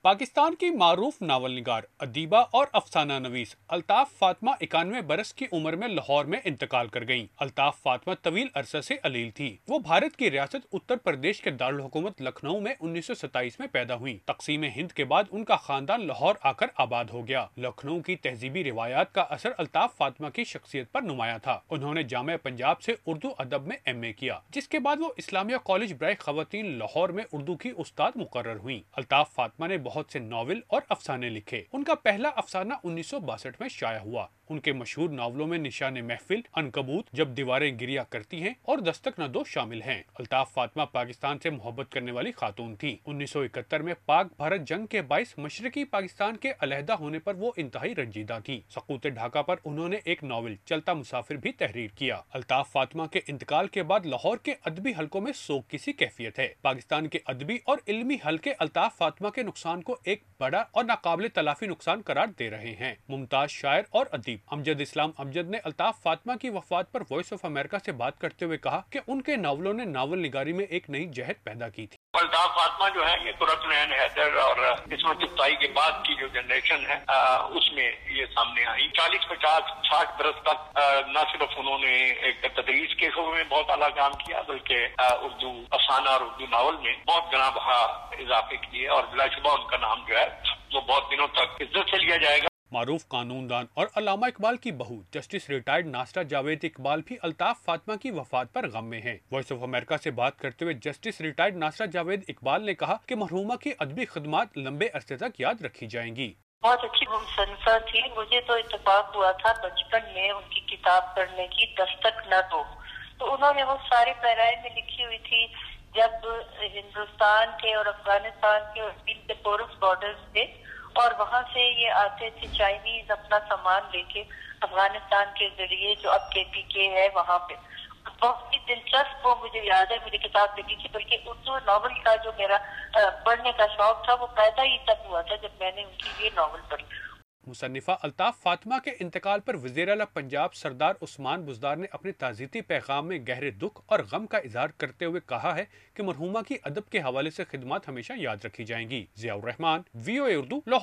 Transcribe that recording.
पाकिस्तान की मारूफ नावल निगार, अदीबा और अफसाना नवीस अल्ताफ फातिमा 91 बरस की उम्र में लाहौर में इंतकाल कर गईं। अल्ताफ फातिमा तवील अरसा से अलील थी। वो भारत की रियासत उत्तर प्रदेश के दारुल हुकूमत लखनऊ में 1927 में पैदा हुई। तकसीम हिंद के बाद उनका खानदान लाहौर आकर आबाद हो गया। लखनऊ की तहजीबी रिवायात का असर अल्ताफ फातिमा की शख्सियत पर नुमाया था। उन्होंने जामिया पंजाब से उर्दू अदब में MA किया, जिसके बाद वो इस्लामिया कॉलेज बराए खवातीन लाहौर में उर्दू की उस्ताद मुकर्रर हुई। अल्ताफ फातिमा ने बहुत से नॉवेल और अफसाने लिखे। उनका पहला अफसाना 1962 में शाया हुआ। उनके मशहूर नावलों में निशाने महफिल, अनकबूत, जब दीवारें गिरिया करती हैं और दस्तक न दो शामिल हैं। अल्ताफ फातिमा पाकिस्तान से मोहब्बत करने वाली खातून थी। 1971 में पाक भारत जंग के बाइस मशरकी पाकिस्तान के अलहदा होने पर वो इंतहाई रंजीदा थी। सकूत ढाका पर उन्होंने एक नॉवेल चलता मुसाफिर भी तहरीर किया। अल्ताफ फातिमा के इंतकाल के बाद लाहौर के अदबी हलकों में सोग की सी कैफियत है। पाकिस्तान के अदबी और इल्मी हलके अल्ताफ फातिमा के नुकसान को एक बड़ा और नाकाबिले तलाफी नुकसान करार दे रहे हैं। मुमताज शायर और अदीब अमजद इस्लाम अमजद ने अल्ताफ फातिमा की वफात पर वॉइस ऑफ अमेरिका से बात करते हुए कहा कि उनके नावलों ने नावल निगारी में एक नई जहत पैदा की थी। अल्ताफ फातिमा जो है ये कुरतुल-ऐन हैदर और इस्मत चुगताई के बाद की जो जनरेशन है उसमें ये सामने आई। 40, 50, 60 बरस तक न सिर्फ उन्होंने एक तदरीस के शोबे में बहुत आला काम किया, बल्कि उर्दू अफसाना और उर्दू नावल में बहुत गना बहा इजाफे किए और बिलाशुबा उनका नाम जो है वो बहुत दिनों तक इज्जत से लिया जाएगा। मारूफ कानूनदान और अल्लामा इकबाल की बहू जस्टिस रिटायर्ड नासरा जावेद इकबाल भी अल्ताफ फातिमा की वफात पर गम में हैं। वॉइस ऑफ अमेरिका से बात करते हुए जस्टिस रिटायर्ड नासरा जावेद इकबाल ने कहा कि मरहूमा की अदबी खिदमत लंबे अरसे तक याद रखी जाएंगी। बहुत अच्छी मुसन्निफा थी। मुझे तो इत्तेफाक हुआ था बचपन में उनकी किताब पढ़ने की, दस्तक न दो, तो उन्होंने वो सारी पैराए में लिखी हुई थी जब हिंदुस्तान के और अफगानिस्तान के और चीन के पोरस बॉर्डर्स थे और वहाँ से ये आते थे चाइनीज अपना सामान लेके अफगानिस्तान के जरिए जो अब KPK है वहाँ पे। बहुत ही दिलचस्प वो मुझे याद है, मेरी किताब लिखी थी। बल्कि उर्दू नॉवल का जो मेरा पढ़ने का शौक था वो पैदा ही तब हुआ था जब मैंने उनकी ये नॉवल पढ़ी। मुसन्निफा अल्ताफ फातिमा के इंतकाल पर वज़ीर-ए-आला पंजाब सरदार उस्मान बुज़दार ने अपने ताज़ियती पैगाम में गहरे दुख और गम का इजहार करते हुए कहा है कि मरहूमा की अदब के हवाले से खिदमत हमेशा याद रखी जाएंगी। ज़ियाउर रहमान, VOA उर्दू, लाहौर।